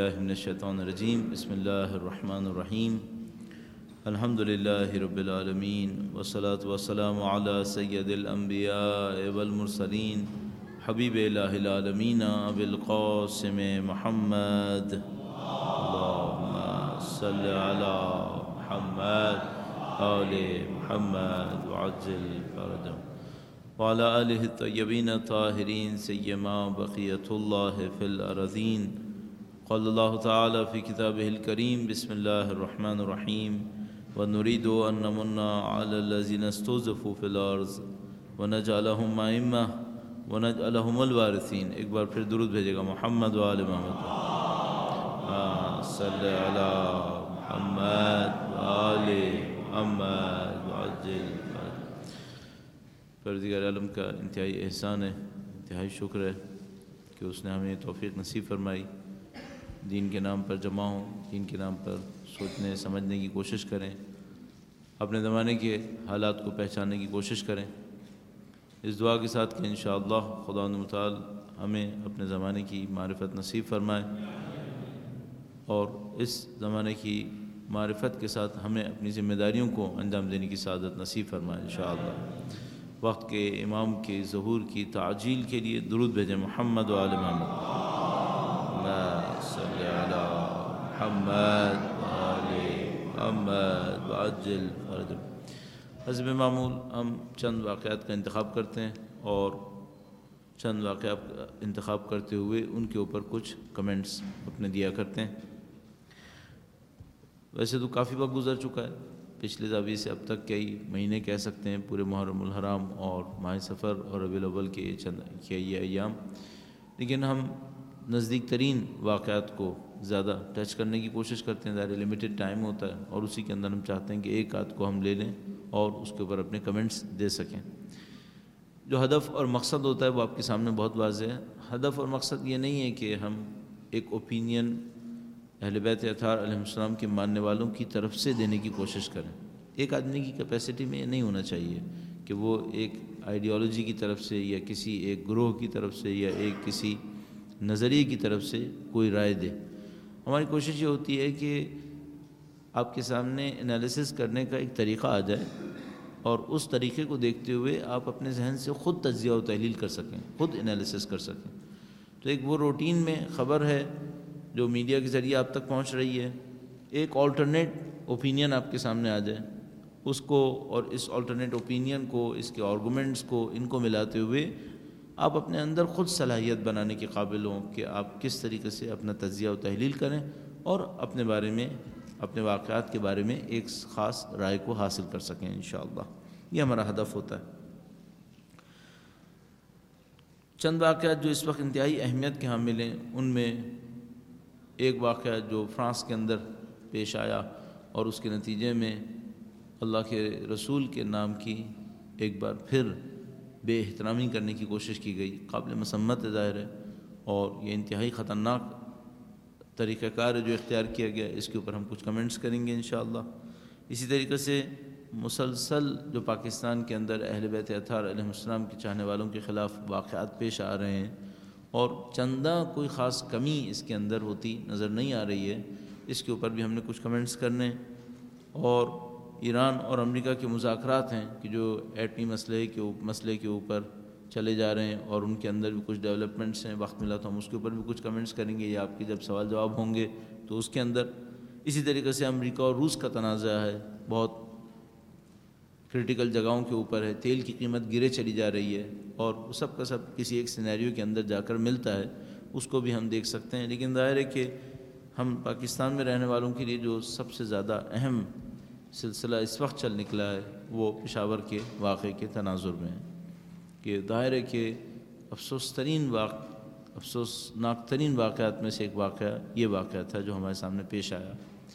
باللہ من الشیطان الرجیم بسم اللہ الرحمن الرحیم الحمد للہ رب العالمین والصلاة والسلام علی سید الانبیاء والمرسلین حبیب الہ العالمین ابی القاسم محمد اللہم صل علی محمد آل محمد وعجل فرجهم وعلى آلہ الطیبین الطاہرین سیما بقیۃ اللہ فی الارضین قال اللہ تعالی فی کتابہ الکریم بسم اللہ الرحمن الرحیم ونريد أن نمن على الذين استضعفوا في الأرض ونجعلهم أئمة ونجعلهم الوارثين. ایک بار پھر درود بھیجے گا محمد و آل محمد صلی علی محمد و آل محمد وعجل. پروردگار عالم کا انتہائی احسان ہے، انتہائی شکر ہے کہ اس نے ہمیں توفیق نصیب فرمائی دین کے نام پر جمع ہوں، دین کے نام پر سوچنے سمجھنے کی کوشش کریں، اپنے زمانے کے حالات کو پہچاننے کی کوشش کریں، اس دعا کے ساتھ کہ انشاءاللہ خدا متعال ہمیں اپنے زمانے کی معرفت نصیب فرمائے اور اس زمانے کی معرفت کے ساتھ ہمیں اپنی ذمہ داریوں کو انجام دینے کی سعادت نصیب فرمائے انشاءاللہ. وقت کے امام کے ظہور کی تعجیل کے لیے درود بھیجیں محمد و آل محمد صلی علی محمد محمد وعجل فرجهم. حسب معمول ہم چند واقعات کا انتخاب کرتے ہیں اور چند واقعات کا انتخاب کرتے ہوئے ان کے اوپر کچھ کمنٹس اپنے دیا کرتے ہیں. ویسے تو کافی وقت گزر چکا ہے، پچھلے زاویے سے اب تک کئی مہینے کہہ سکتے ہیں، پورے محرم الحرام اور ماہ سفر اور ربیع الاول کے یہ ایام، لیکن ہم نزدیک ترین واقعات کو زیادہ ٹچ کرنے کی کوشش کرتے ہیں. ظاہر لمیٹڈ ٹائم ہوتا ہے اور اسی کے اندر ہم چاہتے ہیں کہ ایک آدھ کو ہم لے لیں اور اس کے اوپر اپنے کمنٹس دے سکیں. جو ہدف اور مقصد ہوتا ہے وہ آپ کے سامنے بہت واضح ہے. ہدف اور مقصد یہ نہیں ہے کہ ہم ایک اوپینین اہل بیت اطہار علیہ السلام کے ماننے والوں کی طرف سے دینے کی کوشش کریں. ایک آدمی کی کیپیسٹی میں یہ نہیں ہونا چاہیے کہ وہ ایک آئیڈیالوجی کی طرف سے یا کسی ایک گروہ کی طرف سے یا ایک کسی نظریے کی طرف سے کوئی رائے دے. ہماری کوشش یہ ہوتی ہے کہ آپ کے سامنے انالیسس کرنے کا ایک طریقہ آ جائے اور اس طریقے کو دیکھتے ہوئے آپ اپنے ذہن سے خود تجزیہ و تحلیل کر سکیں، خود انالیسس کر سکیں. تو ایک وہ روٹین میں خبر ہے جو میڈیا کے ذریعے آپ تک پہنچ رہی ہے، ایک آلٹرنیٹ اوپینین آپ کے سامنے آ جائے، اس کو اور اس آلٹرنیٹ اوپینین کو، اس کے آرگومنٹس کو، ان کو ملاتے ہوئے آپ اپنے اندر خود صلاحیت بنانے کے قابل ہوں کہ آپ کس طریقے سے اپنا تجزیہ و تحلیل کریں اور اپنے بارے میں، اپنے واقعات کے بارے میں ایک خاص رائے کو حاصل کر سکیں انشاءاللہ. یہ ہمارا ہدف ہوتا ہے. چند واقعات جو اس وقت انتہائی اہمیت کے حامل ہیں، ان میں ایک واقعہ جو فرانس کے اندر پیش آیا اور اس کے نتیجے میں اللہ کے رسول کے نام کی ایک بار پھر بے احترامی کرنے کی کوشش کی گئی، قابل مسمت ظاہر ہے اور یہ انتہائی خطرناک طریقہ کار ہے جو اختیار کیا گیا. اس کے اوپر ہم کچھ کمنٹس کریں گے انشاءاللہ. اسی طریقے سے مسلسل جو پاکستان کے اندر اہل بیت اطہار علیہ السلام کے چاہنے والوں کے خلاف واقعات پیش آ رہے ہیں اور چندہ کوئی خاص کمی اس کے اندر ہوتی نظر نہیں آ رہی ہے، اس کے اوپر بھی ہم نے کچھ کمنٹس کرنے. اور ایران اور امریکہ کے مذاکرات ہیں کہ جو ایٹمی مسئلے کے اوپر چلے جا رہے ہیں اور ان کے اندر بھی کچھ ڈیولپمنٹس ہیں. وقت ملا تو ہم اس کے اوپر بھی کچھ کمنٹس کریں گے یا آپ کے جب سوال جواب ہوں گے تو اس کے اندر. اسی طریقے سے امریکہ اور روس کا تنازع ہے، بہت کرٹیکل جگہوں کے اوپر ہے، تیل کی قیمت گرے چلی جا رہی ہے اور سب کا سب کسی ایک سینیریو کے اندر جا کر ملتا ہے، اس کو بھی ہم دیکھ سکتے ہیں. لیکن ظاہر ہے کہ ہم پاکستان میں رہنے والوں کے لیے جو سب سے زیادہ اہم سلسلہ اس وقت چل نکلا ہے وہ پشاور کے واقعے کے تناظر میں ہے کہ ظاہر ہے کہ افسوسناک ترین واقعات میں سے ایک واقعہ یہ واقعہ تھا جو ہمارے سامنے پیش آیا.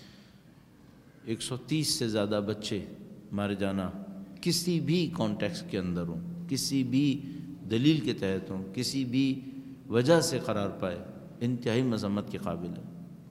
130 سے زیادہ بچے مارے جانا کسی بھی کانٹیکسٹ کے اندر ہوں، کسی بھی دلیل کے تحت ہوں، کسی بھی وجہ سے قرار پائے، انتہائی مذمت کے قابل ہے.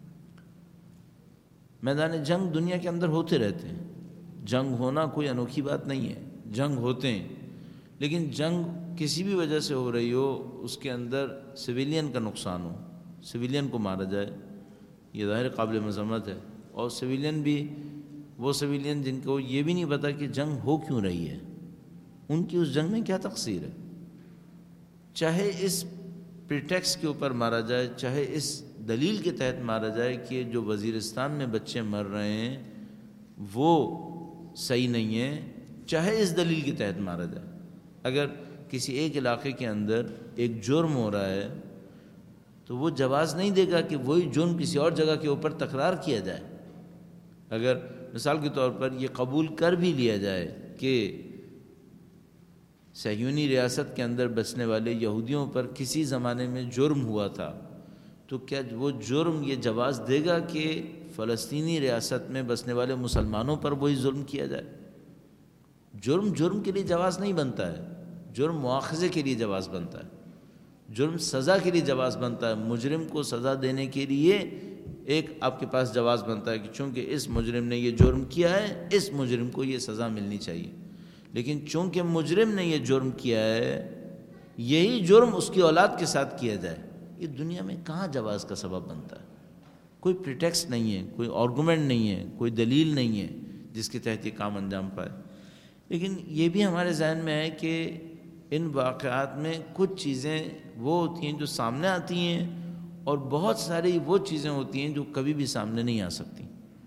میدان جنگ دنیا کے اندر ہوتے رہتے ہیں، جنگ ہونا کوئی انوکھی بات نہیں ہے، جنگ ہوتے ہیں، لیکن جنگ کسی بھی وجہ سے ہو رہی ہو، اس کے اندر سویلین کا نقصان ہو، سویلین کو مارا جائے، یہ ظاہر قابل مذمت ہے. اور سویلین بھی وہ سویلین جن کو یہ بھی نہیں پتا کہ جنگ ہو کیوں رہی ہے، ان کی اس جنگ میں کیا تقصیر ہے. چاہے اس پریٹیکس کے اوپر مارا جائے، چاہے اس دلیل کے تحت مارا جائے کہ جو وزیرستان میں بچے مر رہے ہیں وہ صحیح نہیں ہے، چاہے اس دلیل کے تحت مارا جائے. اگر کسی ایک علاقے کے اندر ایک جرم ہو رہا ہے تو وہ جواز نہیں دے گا کہ وہی جرم کسی اور جگہ کے اوپر تکرار کیا جائے. اگر مثال کے طور پر یہ قبول کر بھی لیا جائے کہ صہیونی ریاست کے اندر بسنے والے یہودیوں پر کسی زمانے میں جرم ہوا تھا، تو کیا وہ جرم یہ جواز دے گا کہ فلسطینی ریاست میں بسنے والے مسلمانوں پر وہی ظلم کیا جائے؟ جرم جرم کے لیے جواز نہیں بنتا ہے، جرم مواخذے کے لیے جواز بنتا ہے، جرم سزا کے لیے جواز بنتا ہے. مجرم کو سزا دینے کے لیے ایک آپ کے پاس جواز بنتا ہے کہ چونکہ اس مجرم نے یہ جرم کیا ہے اس مجرم کو یہ سزا ملنی چاہیے. لیکن چونکہ مجرم نے یہ جرم کیا ہے یہی جرم اس کی اولاد کے ساتھ کیا جائے، یہ دنیا میں کہاں جواز کا سبب بنتا ہے؟ کوئی پریٹیکسٹ نہیں ہے، کوئی آرگومنٹ نہیں ہے، کوئی دلیل نہیں ہے جس کے تحت یہ کام انجام پائے. لیکن یہ بھی ہمارے ذہن میں ہے کہ ان واقعات میں کچھ چیزیں وہ ہوتی ہیں جو سامنے آتی ہیں اور بہت ساری وہ چیزیں ہوتی ہیں جو کبھی بھی سامنے نہیں آ سکتی.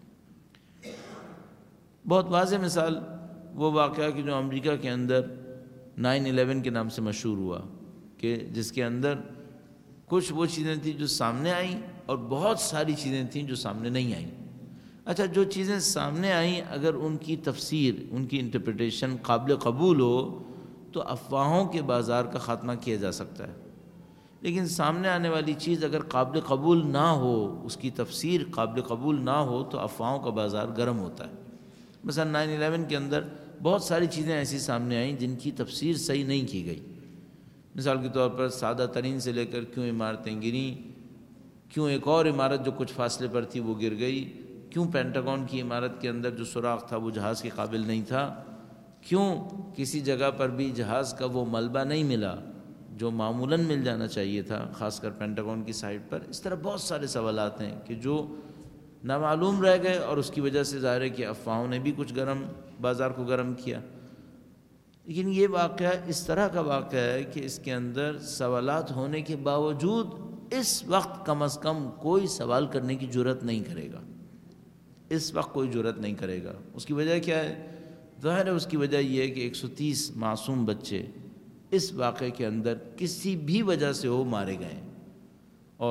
بہت واضح مثال وہ واقعہ کہ جو امریکہ کے اندر 9/11 کے نام سے مشہور ہوا، کہ جس کے اندر کچھ وہ چیزیں تھیں جو سامنے آئیں اور بہت ساری چیزیں تھیں جو سامنے نہیں آئیں. اچھا، جو چیزیں سامنے آئیں اگر ان کی تفسیر، ان کی انٹرپریٹیشن قابل قبول ہو تو افواہوں کے بازار کا خاتمہ کیا جا سکتا ہے. لیکن سامنے آنے والی چیز اگر قابل قبول نہ ہو، اس کی تفسیر قابل قبول نہ ہو تو افواہوں کا بازار گرم ہوتا ہے. مثلا 9/11 کے اندر بہت ساری چیزیں ایسی سامنے آئیں جن کی تفسیر صحیح نہیں کی گئی. مثال کے طور پر سادہ ترین سے لے کر کیوں عمارتیں گریں، کیوں ایک اور عمارت جو کچھ فاصلے پر تھی وہ گر گئی، کیوں پینٹاگون کی عمارت کے اندر جو سوراخ تھا وہ جہاز کے قابل نہیں تھا، کیوں کسی جگہ پر بھی جہاز کا وہ ملبہ نہیں ملا جو معمولاً مل جانا چاہیے تھا، خاص کر پینٹاگون کی سائٹ پر. اس طرح بہت سارے سوالات ہیں کہ جو نامعلوم رہ گئے اور اس کی وجہ سے ظاہر ہے کہ افواہوں نے بھی کچھ بازار کو گرم کیا. لیکن یہ واقعہ اس طرح کا واقعہ ہے کہ اس کے اندر سوالات ہونے کے باوجود اس وقت کم از کم کوئی سوال کرنے کی جرات نہیں کرے گا. اس وقت کوئی جرات نہیں کرے گا. اس کی وجہ کیا ہے؟ ظاہر ہے اس کی وجہ یہ ہے کہ 130 معصوم بچے اس واقعے کے اندر کسی بھی وجہ سے ہو مارے گئے، اور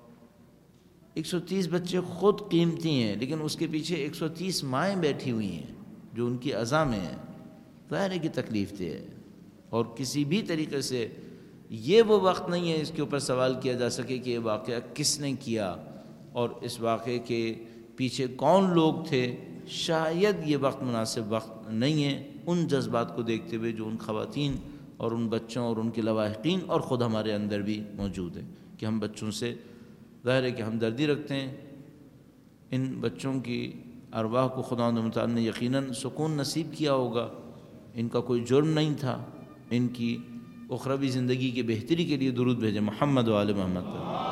130 بچے خود قیمتی ہیں لیکن اس کے پیچھے 130 مائیں بیٹھی ہوئی ہیں جو ان کی اعضاء میں ہیں. ظاہر ہے کہ تکلیف دہ ہے، اور کسی بھی طریقے سے یہ وہ وقت نہیں ہے اس کے اوپر سوال کیا جا سکے کہ یہ واقعہ کس نے کیا اور اس واقعے کے پیچھے کون لوگ تھے. شاید یہ وقت مناسب وقت نہیں ہے ان جذبات کو دیکھتے ہوئے جو ان خواتین اور ان بچوں اور ان کے لواحقین اور خود ہمارے اندر بھی موجود ہیں، کہ ہم بچوں سے ظاہر ہے کہ ہمدردی رکھتے ہیں. ان بچوں کی ارواح کو خداوند متعال نے یقیناً سکون نصیب کیا ہوگا. ان کا کوئی جرم نہیں تھا. ان کی اخروی زندگی کی بہتری کے لیے درود بھیجیں. محمد و آل محمد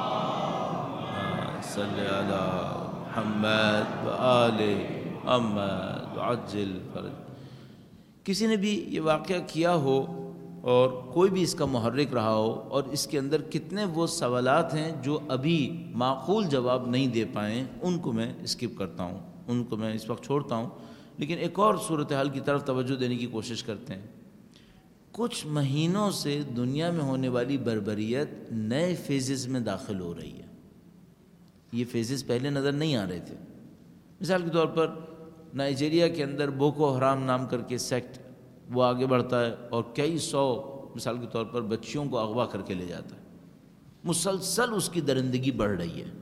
صلی علی محمد و آل محمد عجل فرج. کسی نے بھی یہ واقعہ کیا ہو اور کوئی بھی اس کا محرک رہا ہو اور اس کے اندر کتنے وہ سوالات ہیں جو ابھی معقول جواب نہیں دے پائیں، ان کو میں اسکپ کرتا ہوں، ان کو میں اس وقت چھوڑتا ہوں. لیکن ایک اور صورتحال کی طرف توجہ دینے کی کوشش کرتے ہیں. کچھ مہینوں سے دنیا میں ہونے والی بربریت نئے فیزز میں داخل ہو رہی ہے. یہ فیزز پہلے نظر نہیں آ رہے تھے. مثال کے طور پر نائجیریا کے اندر بوکو حرام نام کر کے سیکٹ وہ آگے بڑھتا ہے اور کئی سو مثال کے طور پر بچیوں کو اغوا کر کے لے جاتا ہے. مسلسل اس کی درندگی بڑھ رہی ہے.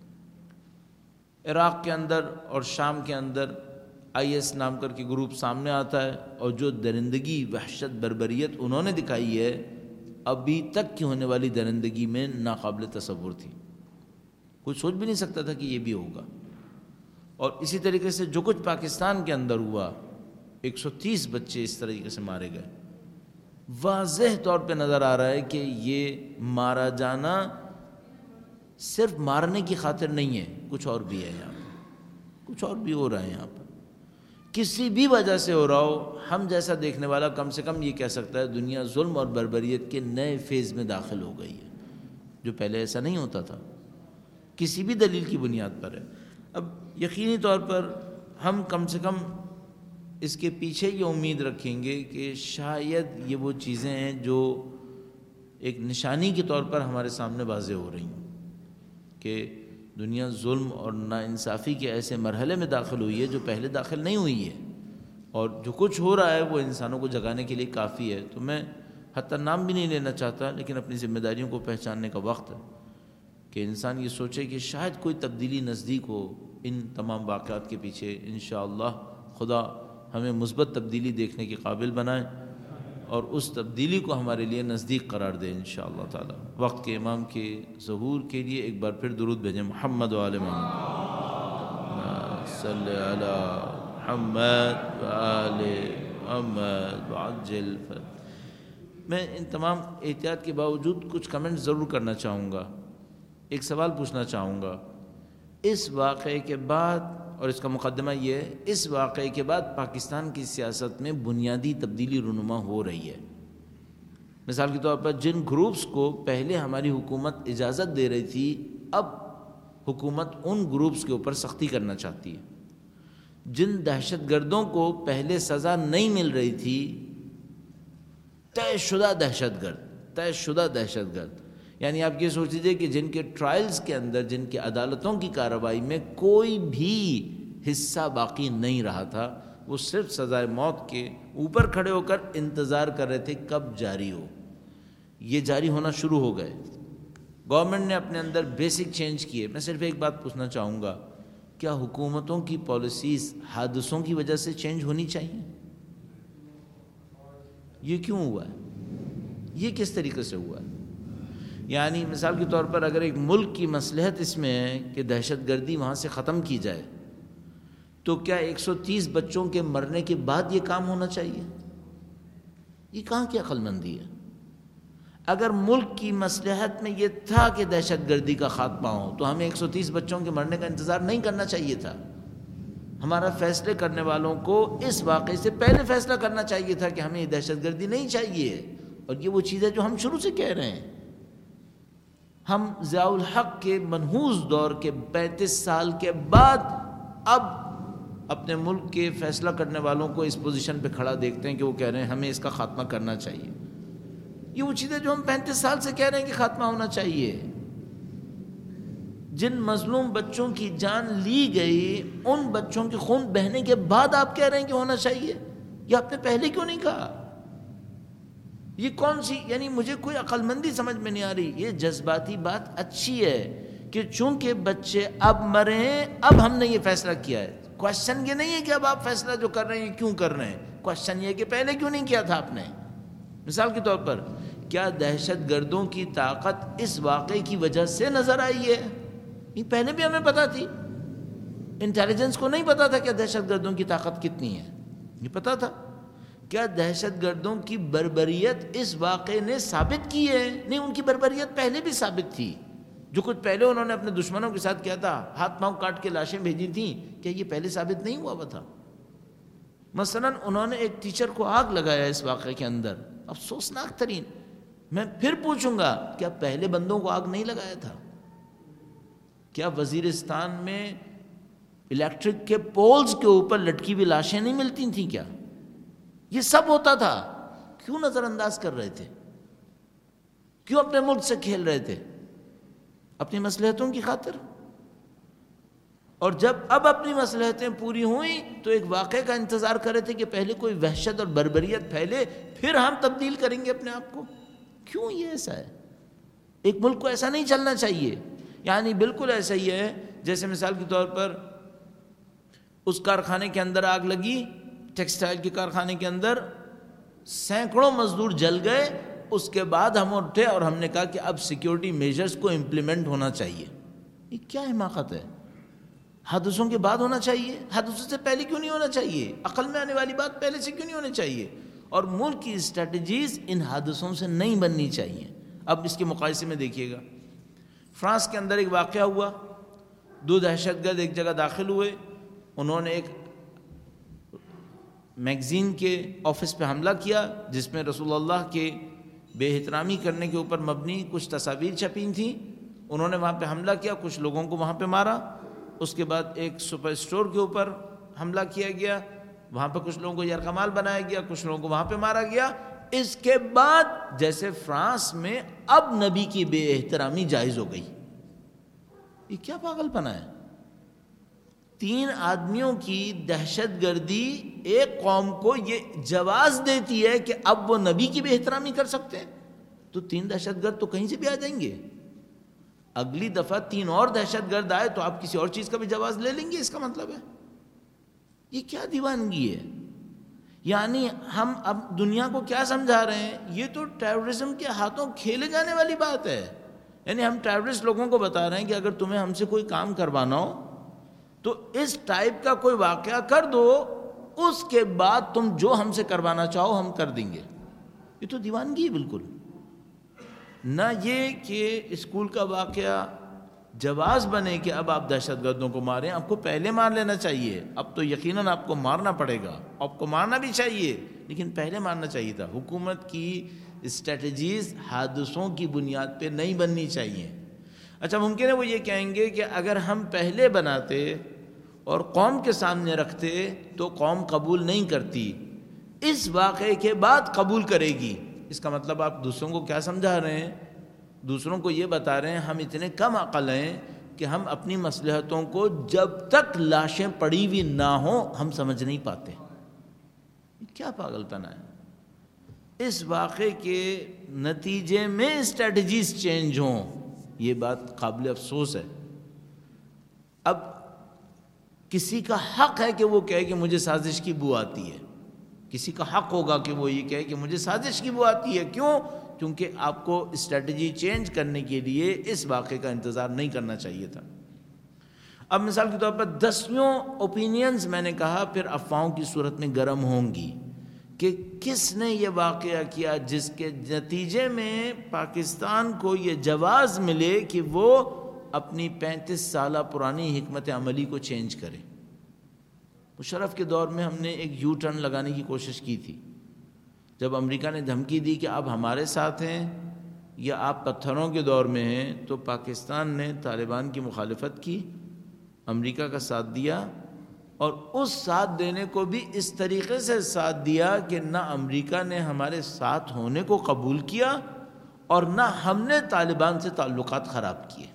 عراق کے اندر اور شام کے اندر IS نام کر کے گروپ سامنے آتا ہے اور جو درندگی، وحشت، بربریت انہوں نے دکھائی ہے ابھی تک کی ہونے والی درندگی میں ناقابل تصور تھی. کوئی سوچ بھی نہیں سکتا تھا کہ یہ بھی ہوگا. اور اسی طریقے سے جو کچھ پاکستان کے اندر ہوا، 130 بچے اس طریقے سے مارے گئے، واضح طور پہ نظر آ رہا ہے کہ یہ مارا جانا صرف مارنے کی خاطر نہیں ہے، کچھ اور بھی ہے یہاں پر، کچھ اور بھی ہو رہا ہے یہاں پر، کسی بھی وجہ سے ہو رہا ہو۔ ہم جیسا دیکھنے والا کم سے کم یہ کہہ سکتا ہے دنیا ظلم اور بربریت کے نئے فیز میں داخل ہو گئی ہے، جو پہلے ایسا نہیں ہوتا تھا، کسی بھی دلیل کی بنیاد پر ہے۔ اب یقینی طور پر ہم کم سے کم اس کے پیچھے یہ امید رکھیں گے کہ شاید یہ وہ چیزیں ہیں جو ایک نشانی کے طور پر ہمارے سامنے واضح ہو رہی ہیں کہ دنیا ظلم اور ناانصافی کے ایسے مرحلے میں داخل ہوئی ہے جو پہلے داخل نہیں ہوئی ہے، اور جو کچھ ہو رہا ہے وہ انسانوں کو جگانے کے لیے کافی ہے۔ تو میں حتیٰ نام بھی نہیں لینا چاہتا، لیکن اپنی ذمہ داریوں کو پہچاننے کا وقت ہے کہ انسان یہ سوچے کہ شاید کوئی تبدیلی نزدیک ہو ان تمام واقعات کے پیچھے۔ انشاءاللہ خدا ہمیں مثبت تبدیلی دیکھنے کے قابل بنائے اور اس تبدیلی کو ہمارے لیے نزدیک قرار دے انشاءاللہ تعالی۔ وقت کے امام کے ظہور کے لیے ایک بار پھر درود بھیجیں، محمد و آل محمد صلی علی محمد و آل محمد وعجل۔ میں ان تمام احتیاط کے باوجود کچھ کمنٹ ضرور کرنا چاہوں گا، ایک سوال پوچھنا چاہوں گا۔ اس واقعے کے بعد، اور اس کا مقدمہ یہ ہے، اس واقعے کے بعد پاکستان کی سیاست میں بنیادی تبدیلی رونما ہو رہی ہے۔ مثال کے طور پر جن گروپس کو پہلے ہماری حکومت اجازت دے رہی تھی، اب حکومت ان گروپس کے اوپر سختی کرنا چاہتی ہے۔ جن دہشت گردوں کو پہلے سزا نہیں مل رہی تھی، طے شدہ دہشت گرد، یعنی آپ یہ سوچ لیجیے کہ جن کے ٹرائلز کے اندر، جن کے عدالتوں کی کارروائی میں کوئی بھی حصہ باقی نہیں رہا تھا، وہ صرف سزائے موت کے اوپر کھڑے ہو کر انتظار کر رہے تھے کب جاری ہو۔ یہ جاری ہونا شروع ہو گئے۔ گورنمنٹ نے اپنے اندر بیسک چینج کیے۔ میں صرف ایک بات پوچھنا چاہوں گا، کیا حکومتوں کی پالیسیز حادثوں کی وجہ سے چینج ہونی چاہیے؟ یہ کیوں ہوا ہے؟ یہ کس طریقے سے ہوا ہے؟ یعنی مثال کے طور پر اگر ایک ملک کی مصلحت اس میں ہے کہ دہشت گردی وہاں سے ختم کی جائے، تو کیا 130 بچوں کے مرنے کے بعد یہ کام ہونا چاہیے؟ یہ کہاں کی عقل مندی ہے؟ اگر ملک کی مصلحت میں یہ تھا کہ دہشت گردی کا خاتمہ ہو، تو ہمیں 130 بچوں کے مرنے کا انتظار نہیں کرنا چاہیے تھا۔ ہمارا فیصلے کرنے والوں کو اس واقعے سے پہلے فیصلہ کرنا چاہیے تھا کہ ہمیں یہ دہشت گردی نہیں چاہیے۔ اور یہ وہ چیز ہے جو ہم شروع سے کہہ رہے ہیں۔ ہم ضیاء الحق کے منحوس دور کے 35 سال کے بعد اب اپنے ملک کے فیصلہ کرنے والوں کو اس پوزیشن پہ کھڑا دیکھتے ہیں کہ وہ کہہ رہے ہیں ہمیں اس کا خاتمہ کرنا چاہیے۔ یہ وہ چیزیں جو ہم 35 سال سے کہہ رہے ہیں کہ خاتمہ ہونا چاہیے۔ جن مظلوم بچوں کی جان لی گئی، ان بچوں کے خون بہنے کے بعد آپ کہہ رہے ہیں کہ ہونا چاہیے۔ یہ آپ نے پہلے کیوں نہیں کہا؟ یہ کون سی، یعنی مجھے کوئی عقل مندی سمجھ میں نہیں آ رہی۔ یہ جذباتی بات اچھی ہے کہ چونکہ بچے اب مرے ہیں، اب ہم نے یہ فیصلہ کیا ہے۔ کوشچن یہ نہیں ہے کہ اب آپ فیصلہ جو کر رہے ہیں کیوں کر رہے ہیں، کوشچن یہ ہے کہ پہلے کیوں نہیں کیا تھا آپ نے۔ مثال کے طور پر کیا دہشت گردوں کی طاقت اس واقعے کی وجہ سے نظر آئی ہے؟ یہ پہلے بھی ہمیں پتا تھی۔ انٹیلیجنس کو نہیں پتا تھا کہ دہشت گردوں کی طاقت کتنی ہے، یہ پتا تھا۔ کیا دہشت گردوں کی بربریت اس واقعے نے ثابت کی ہے؟ نہیں، ان کی بربریت پہلے بھی ثابت تھی۔ جو کچھ پہلے انہوں نے اپنے دشمنوں کے ساتھ کیا تھا، ہاتھ پاؤں کاٹ کے لاشیں بھیجی تھیں، کیا یہ پہلے ثابت نہیں ہوا تھا؟ مثلا انہوں نے ایک ٹیچر کو آگ لگایا اس واقعے کے اندر، افسوسناک ترین۔ میں پھر پوچھوں گا، کیا پہلے بندوں کو آگ نہیں لگایا تھا؟ کیا وزیرستان میں الیکٹرک کے پولز کے اوپر لٹکی ہوئی لاشیں نہیں ملتی تھیں؟ کیا یہ سب ہوتا تھا؟ کیوں نظر انداز کر رہے تھے؟ کیوں اپنے ملک سے کھیل رہے تھے؟ اپنی مصلحتوں کی خاطر۔ اور جب اب اپنی مصلحتیں پوری ہوئیں تو ایک واقعے کا انتظار کر رہے تھے کہ پہلے کوئی وحشت اور بربریت پھیلے، پھر ہم تبدیل کریں گے اپنے آپ کو۔ کیوں یہ ایسا ہے؟ ایک ملک کو ایسا نہیں چلنا چاہیے۔ یعنی بالکل ایسا ہی ہے جیسے مثال کے طور پر اس کارخانے کے اندر آگ لگی، ٹیکسٹائل کے کارخانے کے اندر سینکڑوں مزدور جل گئے، اس کے بعد ہم اٹھے اور ہم نے کہا کہ اب سیکیورٹی میجرز کو امپلیمنٹ ہونا چاہیے۔ یہ کیا حماقت ہے؟ حادثوں کے بعد ہونا چاہیے، حادثوں سے پہلے کیوں نہیں ہونا چاہیے؟ عقل میں آنے والی بات پہلے سے کیوں نہیں ہونی چاہیے؟ اور ملک کی اسٹریٹجیز ان حادثوں سے نہیں بننی چاہیے۔ اب اس کے مقایسے میں دیکھیے گا، فرانس کے اندر ایک واقعہ ہوا، 2 دہشت گرد ایک جگہ داخل ہوئے، انہوں نے ایک میگزین کے آفس پہ حملہ کیا جس میں رسول اللہ کے بے احترامی کرنے کے اوپر مبنی کچھ تصاویر چھپی تھیں. انہوں نے وہاں پہ حملہ کیا، کچھ لوگوں کو وہاں پہ مارا. اس کے بعد ایک سپر اسٹور کے اوپر حملہ کیا گیا، وہاں پہ کچھ لوگوں کو یرغمال بنایا گیا، کچھ لوگوں کو وہاں پہ مارا گیا. اس کے بعد جیسے فرانس میں اب نبی کی بے احترامی جائز ہو گئی. یہ کیا پاگل پنا ہے؟ 3 آدمیوں کی دہشت گردی ایک قوم کو یہ جواز دیتی ہے کہ اب وہ نبی کی بے احترامی کر سکتے ہیں، تو 3 دہشت گرد تو کہیں سے بھی آ جائیں گے. اگلی دفعہ 3 اور دہشت گرد آئے تو آپ کسی اور چیز کا بھی جواز لے لیں گے. اس کا مطلب ہے یہ کیا دیوانگی ہے؟ یعنی ہم اب دنیا کو کیا سمجھا رہے ہیں؟ یہ تو ٹیررزم کے ہاتھوں کھیلے جانے والی بات ہے. یعنی ہم ٹیررسٹ لوگوں کو بتا رہے ہیں کہ اگر تمہیں ہم سے کوئی کام کروانا ہو تو اس ٹائپ کا کوئی واقعہ کر دو، اس کے بعد تم جو ہم سے کروانا چاہو ہم کر دیں گے. یہ تو دیوانگی ہے بالکل. نہ یہ کہ اسکول کا واقعہ جواز بنے کہ اب آپ دہشت گردوں کو ماریں. آپ کو پہلے مار لینا چاہیے. اب تو یقیناً آپ کو مارنا پڑے گا، آپ کو مارنا بھی چاہیے، لیکن پہلے مارنا چاہیے تھا. حکومت کی اسٹریٹجیز حادثوں کی بنیاد پہ نہیں بننی چاہیے. اچھا ممکن ہے وہ یہ کہیں گے کہ اگر ہم پہلے بناتے اور قوم کے سامنے رکھتے تو قوم قبول نہیں کرتی، اس واقعے کے بعد قبول کرے گی. اس کا مطلب آپ دوسروں کو کیا سمجھا رہے ہیں؟ دوسروں کو یہ بتا رہے ہیں ہم اتنے کم عقل ہیں کہ ہم اپنی مصلحتوں کو جب تک لاشیں پڑی ہوئی نہ ہوں ہم سمجھ نہیں پاتے. کیا پاگل پنا ہے؟ اس واقعے کے نتیجے میں اسٹریٹجیز چینج ہوں، یہ بات قابل افسوس ہے. اب کسی کا حق ہے کہ وہ کہے کہ مجھے سازش کی بو آتی ہے. کسی کا حق ہوگا کہ وہ یہ کہے کہ مجھے سازش کی بو آتی ہے. کیوں؟ کیونکہ آپ کو اسٹریٹجی چینج کرنے کے لیے اس واقعے کا انتظار نہیں کرنا چاہیے تھا. اب مثال کے طور پر 10 اوپینینز میں نے کہا پھر افواہوں کی صورت میں گرم ہوں گی کہ کس نے یہ واقعہ کیا جس کے نتیجے میں پاکستان کو یہ جواز ملے کہ وہ اپنی 35 سالہ پرانی حکمت عملی کو چینج کرے. مشرف کے دور میں ہم نے ایک یو ٹرن لگانے کی کوشش کی تھی. جب امریکہ نے دھمکی دی کہ آپ ہمارے ساتھ ہیں یا آپ پتھروں کے دور میں ہیں، تو پاکستان نے طالبان کی مخالفت کی، امریکہ کا ساتھ دیا، اور اس ساتھ دینے کو بھی اس طریقے سے ساتھ دیا کہ نہ امریکہ نے ہمارے ساتھ ہونے کو قبول کیا اور نہ ہم نے طالبان سے تعلقات خراب کیے.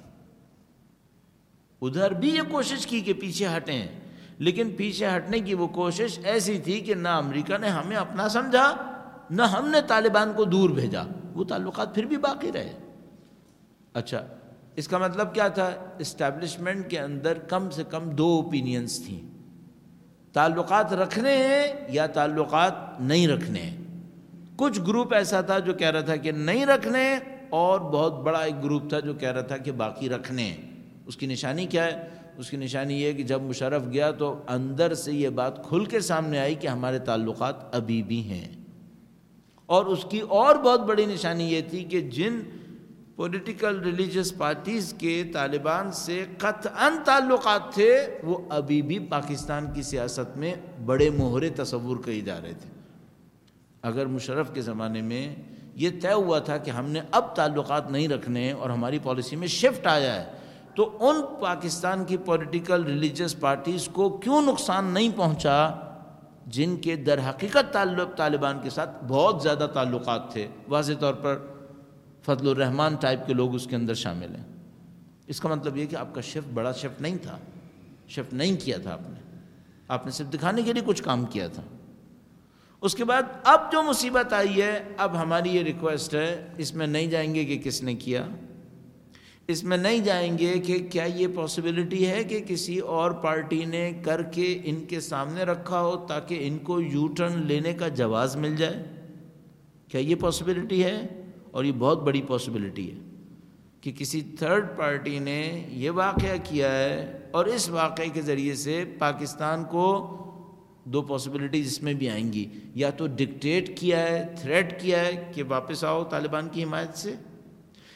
ادھر بھی یہ کوشش کی کہ پیچھے ہٹیں، لیکن پیچھے ہٹنے کی وہ کوشش ایسی تھی کہ نہ امریکہ نے ہمیں اپنا سمجھا نہ ہم نے طالبان کو دور بھیجا. وہ تعلقات پھر بھی باقی رہے. اچھا اس کا مطلب کیا تھا؟ اسٹیبلشمنٹ کے اندر کم سے کم 2 اوپینینز تھیں، تعلقات رکھنے ہیں یا تعلقات نہیں رکھنے ہیں. کچھ گروپ ایسا تھا جو کہہ رہا تھا کہ نہیں رکھنے، اور بہت بڑا ایک گروپ تھا جو کہہ رہا تھا کہ باقی رکھنے ہیں. اس کی نشانی کیا ہے؟ اس کی نشانی یہ ہے کہ جب مشرف گیا تو اندر سے یہ بات کھل کے سامنے آئی کہ ہمارے تعلقات ابھی بھی ہیں. اور اس کی اور بہت بڑی نشانی یہ تھی کہ جن پولیٹیکل ریلیجس پارٹیز کے طالبان سے قطعاً تعلقات تھے وہ ابھی بھی پاکستان کی سیاست میں بڑے مہرے تصور کیے جا رہے تھے. اگر مشرف کے زمانے میں یہ طے ہوا تھا کہ ہم نے اب تعلقات نہیں رکھنے اور ہماری پالیسی میں شفٹ آیا ہے، تو ان پاکستان کی پولیٹیکل ریلیجس پارٹیز کو کیوں نقصان نہیں پہنچا جن کے در حقیقت تعلق طالبان کے ساتھ بہت زیادہ تعلقات تھے. واضح طور پر فضل الرحمان ٹائپ کے لوگ اس کے اندر شامل ہیں. اس کا مطلب یہ کہ آپ کا شفٹ بڑا شفٹ نہیں تھا، شفٹ نہیں کیا تھا آپ نے صرف دکھانے کے لیے کچھ کام کیا تھا. اس کے بعد اب جو مصیبت آئی ہے، اب ہماری یہ ریکویسٹ ہے، اس میں نہیں جائیں گے کہ کس نے کیا، اس میں نہیں جائیں گے کہ کیا یہ پاسبلٹی ہے کہ کسی اور پارٹی نے کر کے ان کے سامنے رکھا ہو تاکہ ان کو یو ٹرن لینے کا جواز مل جائے. کیا یہ پاسبلٹی ہے؟ اور یہ بہت بڑی پاسبلٹی ہے کہ کسی تھرڈ پارٹی نے یہ واقعہ کیا ہے، اور اس واقعے کے ذریعے سے پاکستان کو 2 پاسبلٹیز اس میں بھی آئیں گی. یا تو ڈکٹیٹ کیا ہے، تھریٹ کیا ہے کہ واپس آؤ طالبان کی حمایت سے،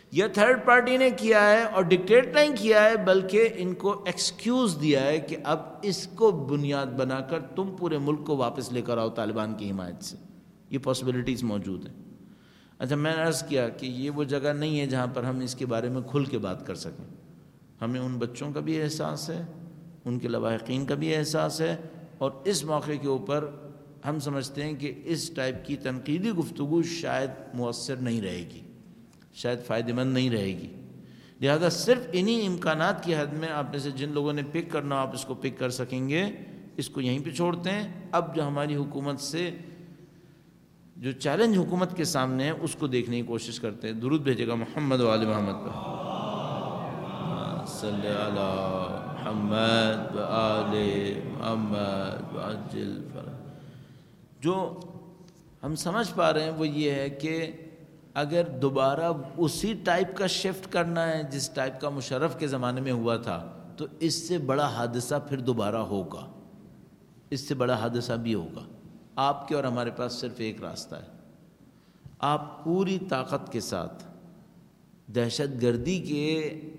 یہ تھرڈ پارٹی نے کیا ہے، اور ڈکٹیٹ نہیں کیا ہے بلکہ ان کو ایکسکیوز دیا ہے کہ اب اس کو بنیاد بنا کر تم پورے ملک کو واپس لے کر آؤ طالبان کی حمایت سے. یہ پاسبلٹیز موجود ہیں. اچھا، میں نے عرض کیا کہ یہ وہ جگہ نہیں ہے جہاں پر ہم اس کے بارے میں کھل کے بات کر سکیں. ہمیں ان بچوں کا بھی احساس ہے، ان کے لواحقین کا بھی احساس ہے، اور اس موقع کے اوپر ہم سمجھتے ہیں کہ اس ٹائپ کی تنقیدی گفتگو شاید مؤثر نہیں رہے گی، شاید فائدہ مند نہیں رہے گی. لہذا صرف انہی امکانات کی حد میں آپ میں سے جن لوگوں نے پک کرنا آپ اس کو پک کر سکیں گے، اس کو یہیں پہ چھوڑتے ہیں. اب جو ہماری حکومت سے جو چیلنج حکومت کے سامنے ہے اس کو دیکھنے کی کوشش کرتے ہیں. درود بھیجے گا محمد و آل محمد پر. صلی علی محمد و آل محمد وعجل فرج. جو ہم سمجھ پا رہے ہیں وہ یہ ہے کہ اگر دوبارہ اسی ٹائپ کا شفٹ کرنا ہے جس ٹائپ کا مشرف کے زمانے میں ہوا تھا، تو اس سے بڑا حادثہ پھر دوبارہ ہوگا، اس سے بڑا حادثہ بھی ہوگا. آپ کے اور ہمارے پاس صرف ایک راستہ ہے. آپ پوری طاقت کے ساتھ دہشت گردی کے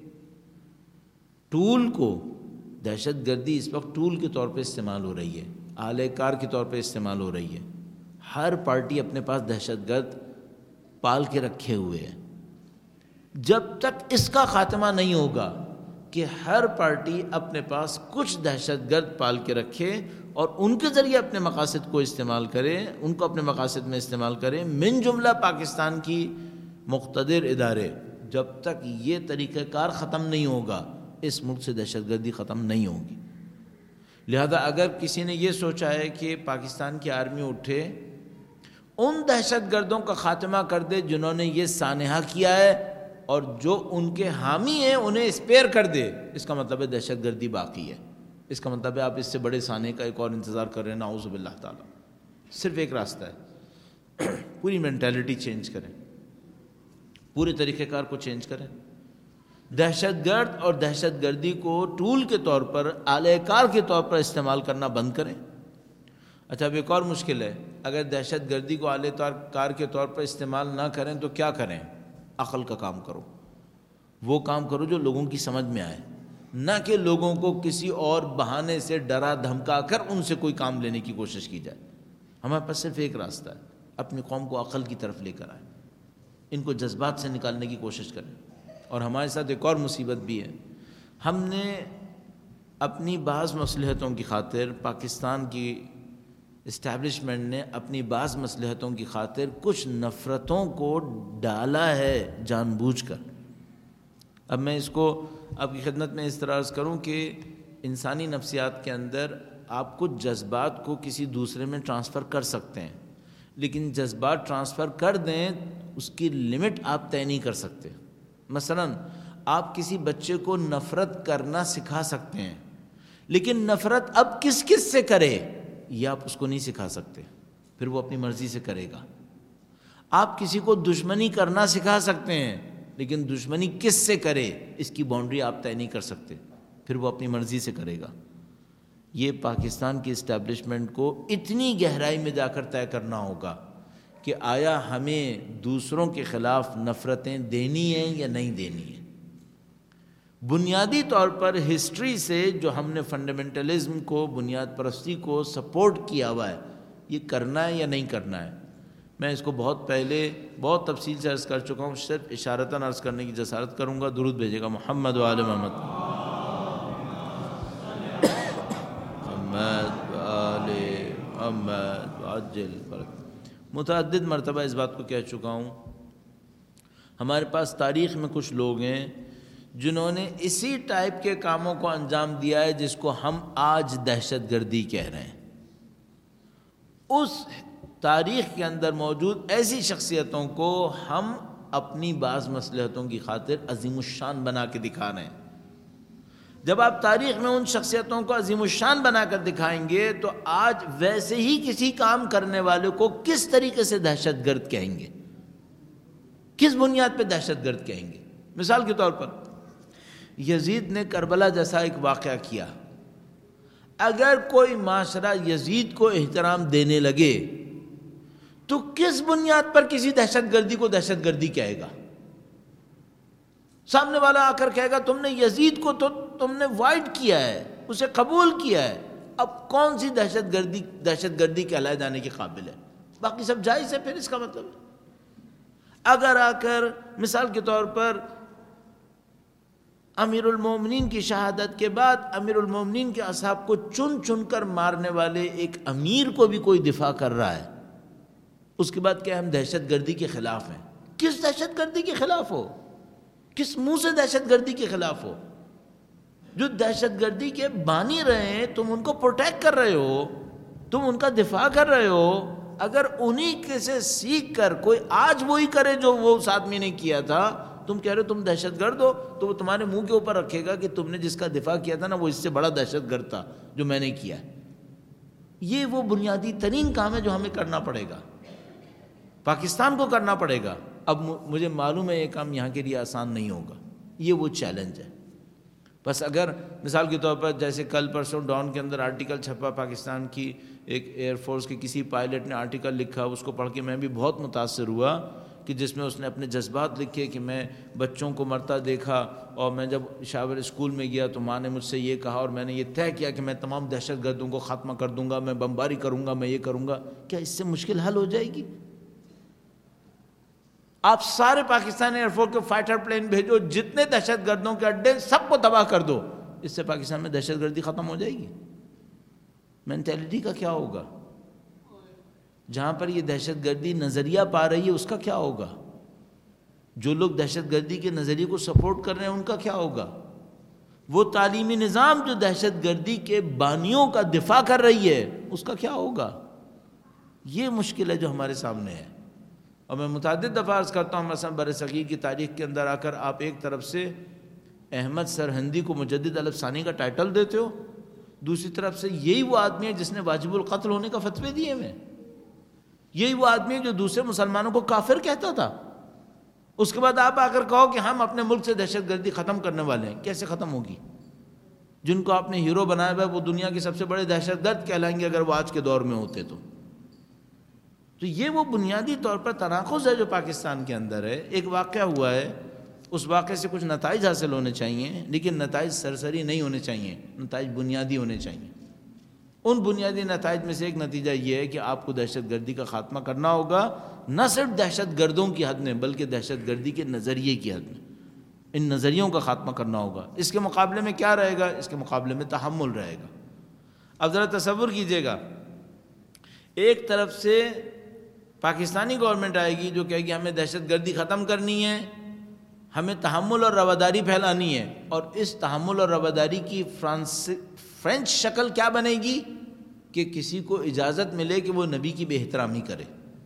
ٹول کو، دہشت گردی اس وقت ٹول کے طور پہ استعمال ہو رہی ہے، آلہ کار کے طور پہ استعمال ہو رہی ہے. ہر پارٹی اپنے پاس دہشت گرد پال کے رکھے ہوئے ہے. جب تک اس کا خاتمہ نہیں ہوگا کہ ہر پارٹی اپنے پاس کچھ دہشت گرد پال کے رکھے اور ان کے ذریعے اپنے مقاصد کو استعمال کرے، ان کو اپنے مقاصد میں استعمال کرے، من جملہ پاکستان کی مقتدر ادارے، جب تک یہ طریقہ کار ختم نہیں ہوگا اس ملک سے دہشت گردی ختم نہیں ہوگی. لہذا اگر کسی نے یہ سوچا ہے کہ پاکستان کی آرمی اٹھے ان دہشت گردوں کا خاتمہ کر دے جنہوں نے یہ سانحہ کیا ہے، اور جو ان کے حامی ہیں انہیں اسپیئر کر دے، اس کا مطلب ہے دہشت گردی باقی ہے. اس کا مطلب ہے آپ اس سے بڑے سانحے کا ایک اور انتظار کر رہے ہیں. نعوذ باللہ تعالیٰ. صرف ایک راستہ ہے، پوری مینٹیلٹی چینج کریں، پورے طریقہ کار کو چینج کریں. دہشت گرد اور دہشت گردی کو ٹول کے طور پر، آلہ کار کے طور پر استعمال کرنا بند کریں. اچھا، اب ایک اور مشکل ہے، اگر دہشت گردی کو آلہ کار کے طور پر استعمال نہ کریں تو کیا کریں؟ عقل کا کام کرو. وہ کام کرو جو لوگوں کی سمجھ میں آئے، نہ کہ لوگوں کو کسی اور بہانے سے ڈرا دھمکا کر ان سے کوئی کام لینے کی کوشش کی جائے. ہمارے پاس صرف ایک راستہ ہے، اپنی قوم کو عقل کی طرف لے کر آئیں، ان کو جذبات سے نکالنے کی کوشش کریں. اور ہمارے ساتھ ایک اور مصیبت بھی ہے، ہم نے اپنی بعض مصلحتوں کی خاطر، پاکستان کی اسٹیبلشمنٹ نے اپنی بعض مصلحتوں کی خاطر کچھ نفرتوں کو ڈالا ہے جان بوجھ کر. اب میں اس کو آپ کی خدمت میں اس طرح عرض کروں کہ انسانی نفسیات کے اندر آپ کچھ جذبات کو کسی دوسرے میں ٹرانسفر کر سکتے ہیں، لیکن جذبات ٹرانسفر کر دیں اس کی لمٹ آپ طے نہیں کر سکتے. مثلا آپ کسی بچے کو نفرت کرنا سکھا سکتے ہیں، لیکن نفرت اب کس کس سے کرے یہ آپ اس کو نہیں سکھا سکتے، پھر وہ اپنی مرضی سے کرے گا. آپ کسی کو دشمنی کرنا سکھا سکتے ہیں، لیکن دشمنی کس سے کرے اس کی باؤنڈری آپ طے نہیں کر سکتے، پھر وہ اپنی مرضی سے کرے گا. یہ پاکستان کی اسٹیبلشمنٹ کو اتنی گہرائی میں جا کر طے کرنا ہوگا کہ آیا ہمیں دوسروں کے خلاف نفرتیں دینی ہیں یا نہیں دینی ہیں. بنیادی طور پر ہسٹری سے جو ہم نے فنڈامنٹلزم کو، بنیاد پرستی کو سپورٹ کیا ہوا ہے، یہ کرنا ہے یا نہیں کرنا ہے. میں اس کو بہت پہلے بہت تفصیل سے عرض کر چکا ہوں، صرف اشارتاً عرض کرنے کی جسارت کروں گا. درود بھیجے گا محمد و آل محمد. محمد و آل محمد وعجل فرج. متعدد مرتبہ اس بات کو کہہ چکا ہوں، ہمارے پاس تاریخ میں کچھ لوگ ہیں جنہوں نے اسی ٹائپ کے کاموں کو انجام دیا ہے جس کو ہم آج دہشت گردی کہہ رہے ہیں. اس تاریخ کے اندر موجود ایسی شخصیتوں کو ہم اپنی بعض مصلحتوں کی خاطر عظیم الشان بنا کے دکھا رہے ہیں. جب آپ تاریخ میں ان شخصیتوں کو عظیم الشان بنا کر دکھائیں گے تو آج ویسے ہی کسی کام کرنے والے کو کس طریقے سے دہشت گرد کہیں گے، کس بنیاد پہ دہشت گرد کہیں گے. مثال کے طور پر یزید نے کربلا جیسا ایک واقعہ کیا، اگر کوئی معاشرہ یزید کو احترام دینے لگے تو کس بنیاد پر کسی دہشت گردی کو دہشت گردی کہے گا؟ سامنے والا آ کر کہے گا تم نے یزید کو تو تم نے وائٹ کیا ہے، اسے قبول کیا ہے، اب کون سی دہشت گردی کہلائے جانے کے قابل ہے؟ باقی سب جائز ہے۔ پھر اس کا مطلب اگر آ کر مثال کے طور پر امیر المومنین کی شہادت کے بعد امیر المومنین کے اصحاب کو چن چن کر مارنے والے ایک امیر کو بھی کوئی دفاع کر رہا ہے، اس کے بعد کیا ہم دہشت گردی کے خلاف ہیں؟ کس دہشت گردی کے خلاف ہو؟ کس منہ سے دہشت گردی کے خلاف ہو؟ جو دہشت گردی کے بانی رہے ہیں تم ان کو پروٹیکٹ کر رہے ہو، تم ان کا دفاع کر رہے ہو۔ اگر انہی کے سے سیکھ کر کوئی آج وہی کرے جو وہ اس آدمی نے کیا تھا، تم کہہ رہے ہو تم دہشت گرد ہو، تو وہ تمہارے منہ کے اوپر رکھے گا کہ تم نے جس کا دفاع کیا تھا نا وہ اس سے بڑا دہشت گرد تھا جو میں نے کیا ہے۔ یہ وہ بنیادی ترین کام ہے جو ہمیں کرنا پڑے گا، پاکستان کو کرنا پڑے گا۔ اب مجھے معلوم ہے یہ کام یہاں کے لیے آسان نہیں ہوگا، یہ وہ چیلنج ہے۔ بس اگر مثال کے طور پر جیسے کل پرسوں ڈان کے اندر آرٹیکل چھپا، پاکستان کی ایک ایئر فورس کے کسی پائلٹ نے آرٹیکل لکھا، اس کو پڑھ کے میں بھی بہت متاثر ہوا، کہ جس میں اس نے اپنے جذبات لکھے کہ میں بچوں کو مرتا دیکھا، اور میں جب شاور اسکول میں گیا تو ماں نے مجھ سے یہ کہا، اور میں نے یہ طے کیا کہ میں تمام دہشت گردوں کو ختم کر دوں گا، میں بمباری کروں گا، میں یہ کروں گا۔ کیا اس سے مشکل حل ہو جائے گی؟ آپ سارے پاکستانی ایئر فورس کے فائٹر پلین بھیجو، جتنے دہشت گردوں کے اڈے سب کو تباہ کر دو، اس سے پاکستان میں دہشت گردی ختم ہو جائے گی؟ مینٹیلٹی کا کیا ہوگا؟ جہاں پر یہ دہشت گردی نظریہ پا رہی ہے اس کا کیا ہوگا؟ جو لوگ دہشت گردی کے نظریے کو سپورٹ کر رہے ہیں ان کا کیا ہوگا؟ وہ تعلیمی نظام جو دہشت گردی کے بانیوں کا دفاع کر رہی ہے اس کا کیا ہوگا؟ یہ مشکل ہے جو ہمارے سامنے ہے۔ اور میں متعدد دفعہ عرض کرتا ہوں، مثلا بر صغیر کی تاریخ کے اندر آ کر آپ ایک طرف سے احمد سرہندی کو مجدد الف ثانی کا ٹائٹل دیتے ہو، دوسری طرف سے یہی وہ آدمی ہے جس نے واجب القتل ہونے کا فتوے دیے ہوئے، یہی وہ آدمی ہے جو دوسرے مسلمانوں کو کافر کہتا تھا۔ اس کے بعد آپ آ کر کہو کہ ہم اپنے ملک سے دہشت گردی ختم کرنے والے ہیں۔ کیسے ختم ہوگی؟ جن کو آپ نے ہیرو بنایا ہوا ہے وہ دنیا کے سب سے بڑے دہشت گرد کہلائیں گے اگر وہ آج کے دور میں ہوتے تو یہ وہ بنیادی طور پر تناقض ہے جو پاکستان کے اندر ہے۔ ایک واقعہ ہوا ہے، اس واقعے سے کچھ نتائج حاصل ہونے چاہیے، لیکن نتائج سرسری نہیں ہونے چاہیے، نتائج بنیادی ہونے چاہیے۔ ان بنیادی نتائج میں سے ایک نتیجہ یہ ہے کہ آپ کو دہشت گردی کا خاتمہ کرنا ہوگا، نہ صرف دہشت گردوں کی حد میں بلکہ دہشت گردی کے نظریے کی حد میں، ان نظریوں کا خاتمہ کرنا ہوگا۔ اس کے مقابلے میں کیا رہے گا؟ اس کے مقابلے میں تحمل رہے گا۔ اب ذرا تصور کیجئے گا، ایک طرف سے پاکستانی گورنمنٹ آئے گی جو کہے گی ہمیں دہشت گردی ختم کرنی ہے، ہمیں تحمل اور رواداری پھیلانی ہے، اور اس تحمل اور رواداری کی فرینچ شکل کیا بنے گی کہ کسی کو اجازت ملے کہ وہ نبی کی بے احترامی کرے۔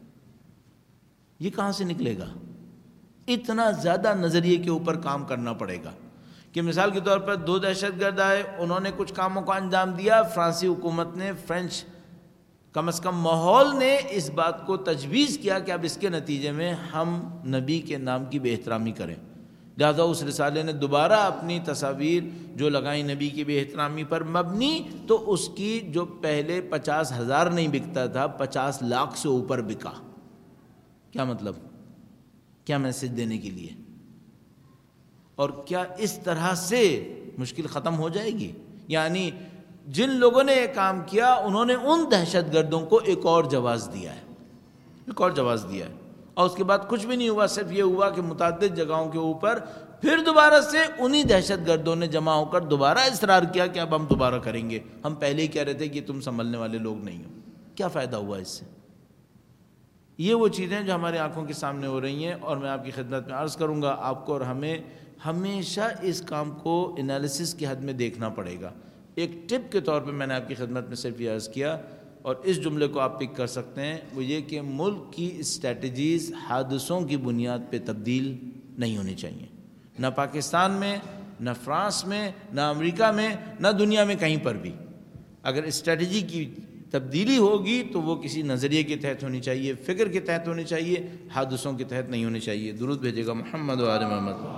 یہ کہاں سے نکلے گا؟ اتنا زیادہ نظریے کے اوپر کام کرنا پڑے گا کہ مثال کے طور پر دو دہشت گرد آئے، انہوں نے کچھ کاموں کو انجام دیا، فرانسی حکومت نے، فرینچ کم از کم ماحول نے اس بات کو تجویز کیا کہ اب اس کے نتیجے میں ہم نبی کے نام کی بے احترامی کریں، لہذا اس رسالے نے دوبارہ اپنی تصاویر جو لگائیں نبی کی بے احترامی پر مبنی، تو اس کی جو پہلے 50,000 نہیں بکتا تھا 50 لاکھ سے اوپر بکا۔ کیا مطلب؟ کیا میسج دینے کے لیے؟ اور کیا اس طرح سے مشکل ختم ہو جائے گی؟ یعنی جن لوگوں نے یہ کام کیا انہوں نے ان دہشت گردوں کو ایک اور جواز دیا ہے، اور اس کے بعد کچھ بھی نہیں ہوا، صرف یہ ہوا کہ متعدد جگہوں کے اوپر پھر دوبارہ سے انہی دہشت گردوں نے جمع ہو کر دوبارہ اصرار کیا کہ اب ہم دوبارہ کریں گے، ہم پہلے ہی کہہ رہے تھے کہ تم سنبھلنے والے لوگ نہیں ہو۔ کیا فائدہ ہوا اس سے؟ یہ وہ چیزیں جو ہماری آنکھوں کے سامنے ہو رہی ہیں، اور میں آپ کی خدمت میں عرض کروں گا آپ کو اور ہمیں ہمیشہ اس کام کو انالیسس کی حد میں دیکھنا پڑے گا۔ ایک ٹپ کے طور پہ میں نے آپ کی خدمت میں صرف یہ عرض کیا، اور اس جملے کو آپ پک کر سکتے ہیں، وہ یہ کہ ملک کی اسٹریٹجیز حادثوں کی بنیاد پہ تبدیل نہیں ہونی چاہیے، نہ پاکستان میں، نہ فرانس میں، نہ امریکہ میں، نہ دنیا میں کہیں پر بھی۔ اگر اسٹریٹجی کی تبدیلی ہوگی تو وہ کسی نظریے کے تحت ہونی چاہیے، فکر کے تحت ہونی چاہیے، حادثوں کے تحت نہیں ہونی چاہیے۔ درود بھیجے گا محمد و آل محمد۔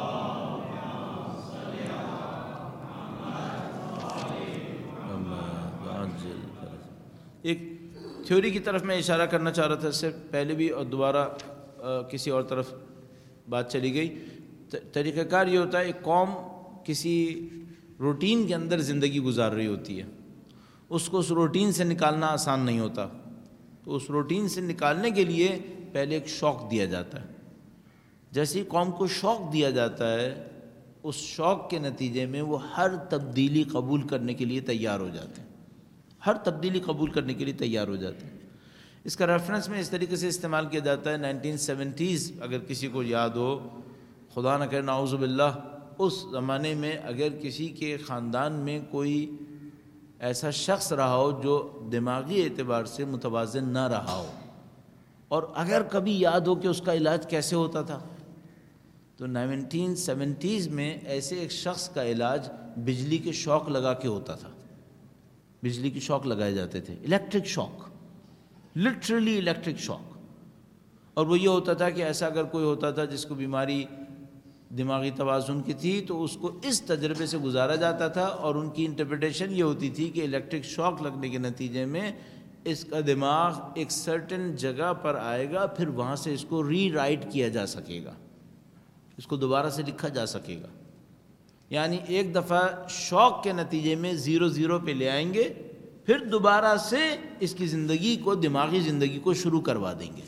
ایک تھیوری کی طرف میں اشارہ کرنا چاہ رہا تھا، اس سے پہلے بھی اور دوبارہ کسی اور طرف بات چلی گئی۔ طریقہ کار یہ ہوتا ہے، ایک قوم کسی روٹین کے اندر زندگی گزار رہی ہوتی ہے، اس کو اس روٹین سے نکالنا آسان نہیں ہوتا، تو اس روٹین سے نکالنے کے لیے پہلے ایک شوق دیا جاتا ہے۔ جیسے قوم کو شوق دیا جاتا ہے، اس شوق کے نتیجے میں وہ ہر تبدیلی قبول کرنے کے لیے تیار ہو جاتے ہیں، ہر تبدیلی قبول کرنے کے لیے تیار ہو جاتے ہیں۔ اس کا ریفرنس میں اس طریقے سے استعمال کیا جاتا ہے 1970s، اگر کسی کو یاد ہو، خدا نہ کرے نعوذ باللہ، اس زمانے میں اگر کسی کے خاندان میں کوئی ایسا شخص رہا ہو جو دماغی اعتبار سے متوازن نہ رہا ہو، اور اگر کبھی یاد ہو کہ اس کا علاج کیسے ہوتا تھا، تو 1970s میں ایسے ایک شخص کا علاج بجلی کے شاک لگا کے ہوتا تھا۔ بجلی کے شاک لگائے جاتے تھے، electric shock, literally electric shock. اور وہ یہ ہوتا تھا کہ ایسا اگر کوئی ہوتا تھا جس کو بیماری دماغی توازن کی تھی، تو اس کو اس تجربے سے گزارا جاتا تھا، اور ان کی انٹرپریٹیشن یہ ہوتی تھی کہ الیکٹرک شاک لگنے کے نتیجے میں اس کا دماغ ایک سرٹن جگہ پر آئے گا، پھر وہاں سے اس کو ری رائٹ کیا جا سکے گا، اس کو دوبارہ سے لکھا جا سکے گا۔ یعنی ایک دفعہ شوق کے نتیجے میں 0 پہ لے آئیں گے، پھر دوبارہ سے اس کی زندگی کو، دماغی زندگی کو شروع کروا دیں گے۔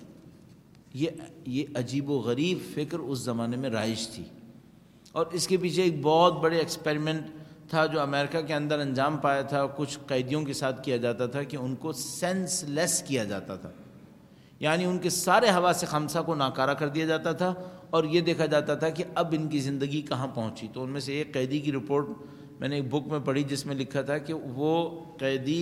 یہ عجیب و غریب فکر اس زمانے میں رائج تھی، اور اس کے پیچھے ایک بہت بڑے ایکسپیریمنٹ تھا جو امریکہ کے اندر انجام پایا تھا۔ کچھ قیدیوں کے ساتھ کیا جاتا تھا کہ ان کو سینس لیس کیا جاتا تھا، یعنی ان کے سارے حواس خمسہ کو ناکارہ کر دیا جاتا تھا، اور یہ دیکھا جاتا تھا کہ اب ان کی زندگی کہاں پہنچی۔ تو ان میں سے ایک قیدی کی رپورٹ میں نے ایک بک میں پڑھی جس میں لکھا تھا کہ وہ قیدی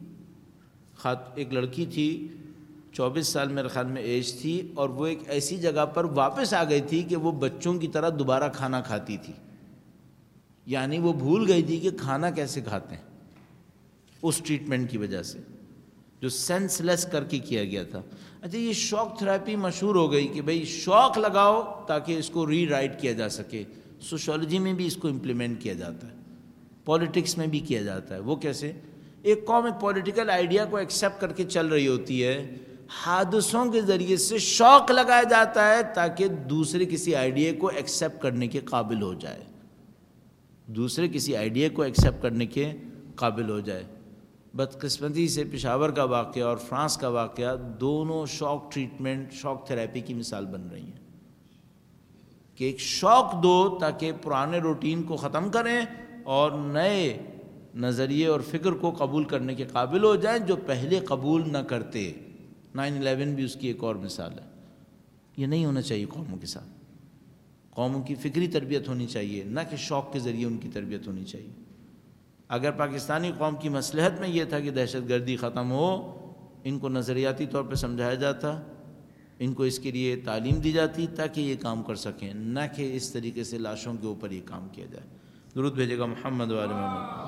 ایک لڑکی تھی، 24 سال میرے خیال میں ایج تھی، اور وہ ایک ایسی جگہ پر واپس آ گئی تھی کہ وہ بچوں کی طرح دوبارہ کھانا کھاتی تھی، یعنی وہ بھول گئی تھی کہ کھانا کیسے کھاتے ہیں، اس ٹریٹمنٹ کی وجہ سے جو سینس لیس کر کے کیا گیا تھا۔ اچھا، یہ شوق تھراپی مشہور ہو گئی کہ بھئی شوق لگاؤ تاکہ اس کو ری رائٹ کیا جا سکے۔ سوشیولوجی میں بھی اس کو امپلیمنٹ کیا جاتا ہے، پولیٹکس میں بھی کیا جاتا ہے۔ وہ کیسے؟ ایک قوم ایک پولیٹیکل آئیڈیا کو ایکسیپٹ کر کے چل رہی ہوتی ہے، حادثوں کے ذریعے سے شوق لگایا جاتا ہے تاکہ دوسرے کسی آئیڈیا کو ایکسیپٹ کرنے کے قابل ہو جائے، دوسرے کسی آئیڈیا کو ایکسیپٹ کرنے کے قابل ہو جائے۔ بدقسمتی سے پشاور کا واقعہ اور فرانس کا واقعہ دونوں شوق ٹریٹمنٹ، شوق تھراپی کی مثال بن رہی ہیں کہ ایک شوق دو تاکہ پرانے روٹین کو ختم کریں اور نئے نظریے اور فکر کو قبول کرنے کے قابل ہو جائیں جو پہلے قبول نہ کرتے۔ 9/11 بھی اس کی ایک اور مثال ہے۔ یہ نہیں ہونا چاہیے قوموں کے ساتھ۔ قوموں کی فکری تربیت ہونی چاہیے، نہ کہ شوق کے ذریعے ان کی تربیت ہونی چاہیے۔ اگر پاکستانی قوم کی مصلحت میں یہ تھا کہ دہشت گردی ختم ہو، ان کو نظریاتی طور پہ سمجھایا جاتا، ان کو اس کے لیے تعلیم دی جاتی تاکہ یہ کام کر سکیں، نہ کہ اس طریقے سے لاشوں کے اوپر یہ کام کیا جائے۔ درود بھیجے گا محمد و آل محمد،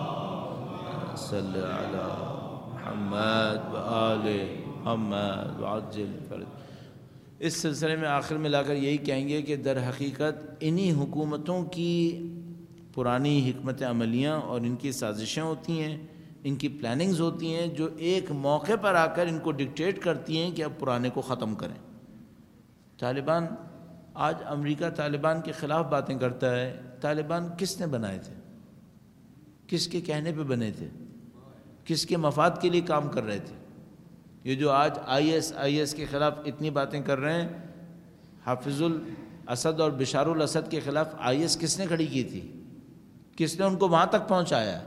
صلی علی محمد و آل محمد وعجل فرج۔ اس سلسلے میں آخر میں لا کر یہی کہیں گے کہ در حقیقت انہی حکومتوں کی پرانی حکمت عملیاں اور ان کی سازشیں ہوتی ہیں، ان کی پلاننگز ہوتی ہیں جو ایک موقع پر آ کر ان کو ڈکٹیٹ کرتی ہیں کہ اب پرانے کو ختم کریں۔ طالبان، آج امریکہ طالبان کے خلاف باتیں کرتا ہے۔ طالبان کس نے بنائے تھے؟ کس کے کہنے پہ بنے تھے؟ کس کے مفاد کے لیے کام کر رہے تھے؟ یہ جو آج آئی ایس کے خلاف اتنی باتیں کر رہے ہیں، حافظ الاسد اور بشار الاسد کے خلاف آئی ایس کس نے کھڑی کی تھی؟ کس نے ان کو وہاں تک پہنچایا؟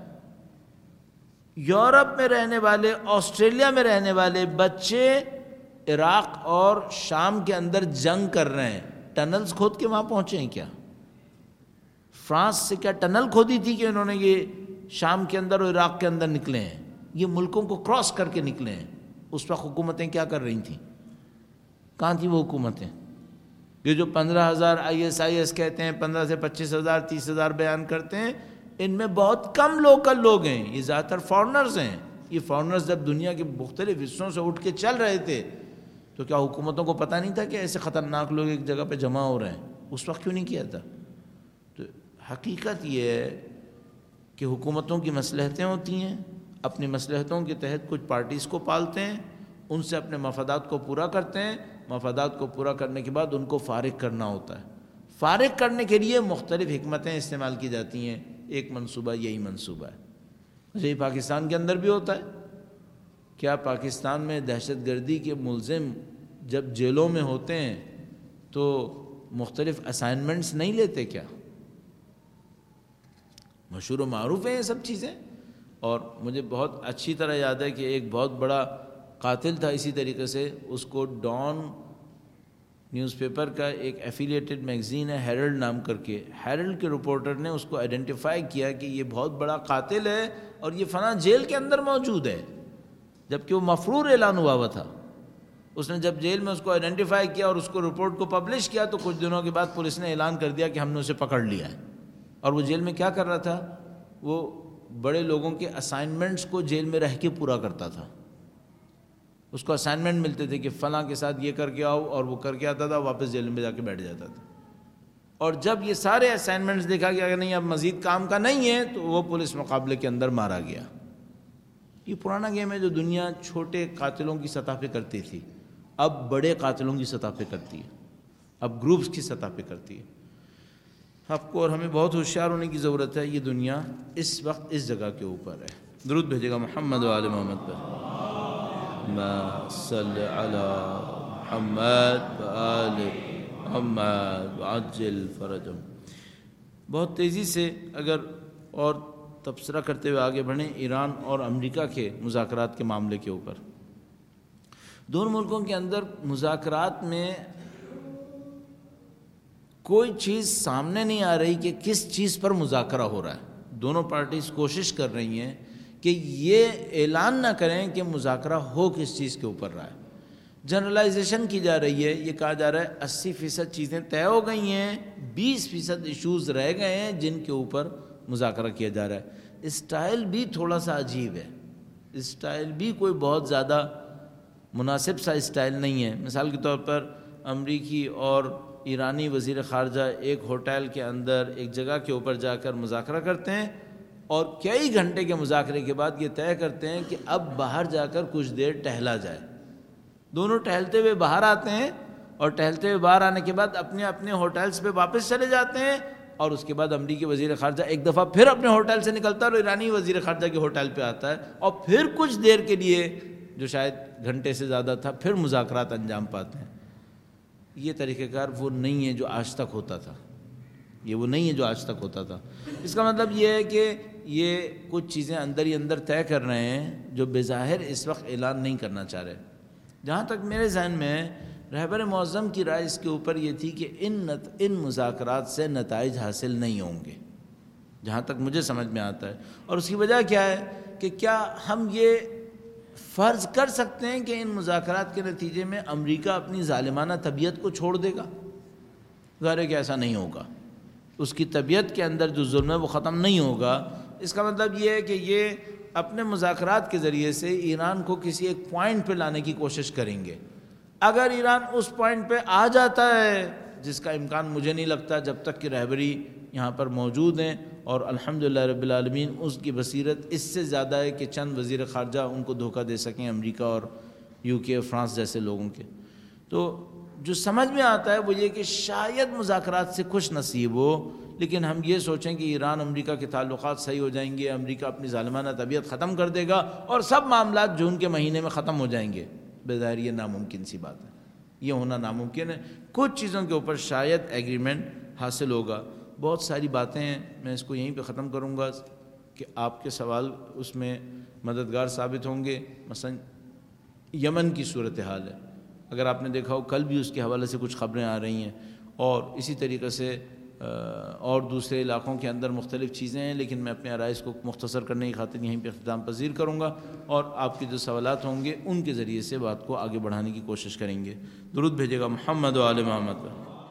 یورپ میں رہنے والے، آسٹریلیا میں رہنے والے بچے عراق اور شام کے اندر جنگ کر رہے ہیں، ٹنلز کھود کے وہاں پہنچے ہیں کیا؟ فرانس سے کیا ٹنل کھودی تھی کہ انہوں نے یہ شام کے اندر اور عراق کے اندر نکلے ہیں؟ یہ ملکوں کو کراس کر کے نکلے ہیں۔ اس وقت حکومتیں کیا کر رہی تھیں؟ کہاں تھیں وہ حکومتیں؟ یہ جو 15,000 IS کہتے ہیں، 15 سے 25,000 30,000 بیان کرتے ہیں، ان میں بہت کم لوکل لوگ ہیں، یہ زیادہ تر فارنرز ہیں۔ یہ فارنرز جب دنیا کے مختلف حصوں سے اٹھ کے چل رہے تھے تو کیا حکومتوں کو پتہ نہیں تھا کہ ایسے خطرناک لوگ ایک جگہ پہ جمع ہو رہے ہیں؟ اس وقت کیوں نہیں کیا تھا؟ تو حقیقت یہ ہے کہ حکومتوں کی مصلحتیں ہوتی ہیں، اپنی مصلحتوں کے تحت کچھ پارٹیز کو پالتے ہیں، ان سے اپنے مفادات کو پورا کرتے ہیں، مفادات کو پورا کرنے کے بعد ان کو فارغ کرنا ہوتا ہے۔ فارغ کرنے کے لیے مختلف حکمتیں استعمال کی جاتی ہیں. ایک منصوبہ یہی منصوبہ ہے. یہی پاکستان کے اندر بھی ہوتا ہے. کیا پاکستان میں دہشت گردی کے ملزم جب جیلوں میں ہوتے ہیں تو مختلف اسائنمنٹس نہیں لیتے کیا؟ مشہور و معروف ہیں یہ سب چیزیں. اور مجھے بہت اچھی طرح یاد ہے کہ ایک بہت بڑا قاتل تھا اسی طریقے سے، اس کو ڈان نیوز پیپر کا ایک ایفیلیٹڈ میگزین ہے ہیرلڈ نام کر کے، ہیرلڈ کے رپورٹر نے اس کو آئیڈینٹیفائی کیا کہ یہ بہت بڑا قاتل ہے اور یہ فلاں جیل کے اندر موجود ہے، جبکہ وہ مفرور اعلان ہوا تھا. اس نے جب جیل میں اس کو آئیڈینٹیفائی کیا اور اس کو رپورٹ کو پبلش کیا تو کچھ دنوں کے بعد پولیس نے اعلان کر دیا کہ ہم نے اسے پکڑ لیا ہے. اور وہ جیل میں کیا کر رہا تھا؟ وہ بڑے لوگوں کے اسائنمنٹس کو جیل میں رہ کے پورا کرتا تھا. اس کو اسائنمنٹ ملتے تھے کہ فلاں کے ساتھ یہ کر کے آؤ، اور وہ کر کے آتا تھا، واپس جیل میں جا کے بیٹھ جاتا تھا. اور جب یہ سارے اسائنمنٹس دیکھا کہ اگر نہیں اب مزید کام کا نہیں ہے تو وہ پولیس مقابلے کے اندر مارا گیا. یہ پرانا گیم ہے جو دنیا چھوٹے قاتلوں کی سطح پہ کرتی تھی، اب بڑے قاتلوں کی سطح پہ کرتی ہے، اب گروپس کی سطح پہ کرتی ہے. آپ کو اور ہمیں بہت ہوشیار ہونے کی ضرورت ہے. یہ دنیا اس وقت اس جگہ کے اوپر ہے. درود بھیجے گا محمد و آل محمد پر. اللہم صلی علی محمد و آل محمد وعجل فرجہم. بہت تیزی سے اگر اور تبصرہ کرتے ہوئے آگے بڑھیں ایران اور امریکہ کے مذاکرات کے معاملے کے اوپر. دونوں ملکوں کے اندر مذاکرات میں کوئی چیز سامنے نہیں آ رہی کہ کس چیز پر مذاکرہ ہو رہا ہے. دونوں پارٹیز کوشش کر رہی ہیں کہ یہ اعلان نہ کریں کہ مذاکرہ ہو کس چیز کے اوپر رہا ہے. جنرلائزیشن کی جا رہی ہے. یہ کہا جا رہا ہے 80% چیزیں طے ہو گئی ہیں، 20% ایشوز رہ گئے ہیں جن کے اوپر مذاکرہ کیا جا رہا ہے. اسٹائل بھی تھوڑا سا عجیب ہے، اسٹائل بھی کوئی بہت زیادہ مناسب سا اسٹائل نہیں ہے. مثال کے طور پر امریکی اور ایرانی وزیر خارجہ ایک ہوٹل کے اندر ایک جگہ کے اوپر جا کر مذاکرہ کرتے ہیں اور کئی گھنٹے کے مذاکرے کے بعد یہ طے کرتے ہیں کہ اب باہر جا کر کچھ دیر ٹہلا جائے. دونوں ٹہلتے ہوئے باہر آتے ہیں اور ٹہلتے ہوئے باہر آنے کے بعد اپنے اپنے ہوٹلز پہ واپس چلے جاتے ہیں. اور اس کے بعد امریکی وزیر خارجہ ایک دفعہ پھر اپنے ہوٹل سے نکلتا ہے اور ایرانی وزیر خارجہ کے ہوٹل پہ آتا ہے اور پھر کچھ دیر کے لیے جو شاید گھنٹے سے زیادہ تھا پھر مذاکرات انجام پاتے ہیں. یہ طریقہ کار وہ نہیں ہے جو آج تک ہوتا تھا، یہ وہ نہیں ہے جو آج تک ہوتا تھا. اس کا مطلب یہ ہے کہ یہ کچھ چیزیں اندر ہی اندر طے کر رہے ہیں جو بظاہر اس وقت اعلان نہیں کرنا چاہ رہے. جہاں تک میرے ذہن میں رہبر معظم کی رائے اس کے اوپر یہ تھی کہ ان مذاکرات سے نتائج حاصل نہیں ہوں گے، جہاں تک مجھے سمجھ میں آتا ہے. اور اس کی وجہ کیا ہے کہ کیا ہم یہ فرض کر سکتے ہیں کہ ان مذاکرات کے نتیجے میں امریکہ اپنی ظالمانہ طبیعت کو چھوڑ دے گا؟ ظاہر ہے کہ ایسا نہیں ہوگا. اس کی طبیعت کے اندر جو ظلم ہے وہ ختم نہیں ہوگا. اس کا مطلب یہ ہے کہ یہ اپنے مذاکرات کے ذریعے سے ایران کو کسی ایک پوائنٹ پہ لانے کی کوشش کریں گے. اگر ایران اس پوائنٹ پہ آ جاتا ہے، جس کا امکان مجھے نہیں لگتا جب تک کہ رہبری یہاں پر موجود ہیں، اور الحمدللہ رب العالمین اس کی بصیرت اس سے زیادہ ہے کہ چند وزیر خارجہ ان کو دھوکہ دے سکیں، امریکہ اور UK فرانس جیسے لوگوں کے. تو جو سمجھ میں آتا ہے وہ یہ کہ شاید مذاکرات سے کچھ نصیب ہو، لیکن ہم یہ سوچیں کہ ایران امریکہ کے تعلقات صحیح ہو جائیں گے، امریکہ اپنی ظالمانہ طبیعت ختم کر دے گا اور سب معاملات جون کے مہینے میں ختم ہو جائیں گے. بظاہر یہ ناممکن سی بات ہے، یہ ہونا ناممکن ہے. کچھ چیزوں کے اوپر شاید ایگریمنٹ حاصل ہوگا. بہت ساری باتیں ہیں، میں اس کو یہیں پہ ختم کروں گا کہ آپ کے سوال اس میں مددگار ثابت ہوں گے. مثلا یمن کی صورتحال ہے، اگر آپ نے دیکھا ہو کل بھی اس کے حوالے سے کچھ خبریں آ رہی ہیں، اور اسی طریقے سے اور دوسرے علاقوں کے اندر مختلف چیزیں ہیں، لیکن میں اپنے آرائز کو مختصر کرنے کی خاطر یہیں پہ اختتام پذیر کروں گا، اور آپ کے جو سوالات ہوں گے ان کے ذریعے سے بات کو آگے بڑھانے کی کوشش کریں گے. درود بھیجے گا محمد و آل محمد پر.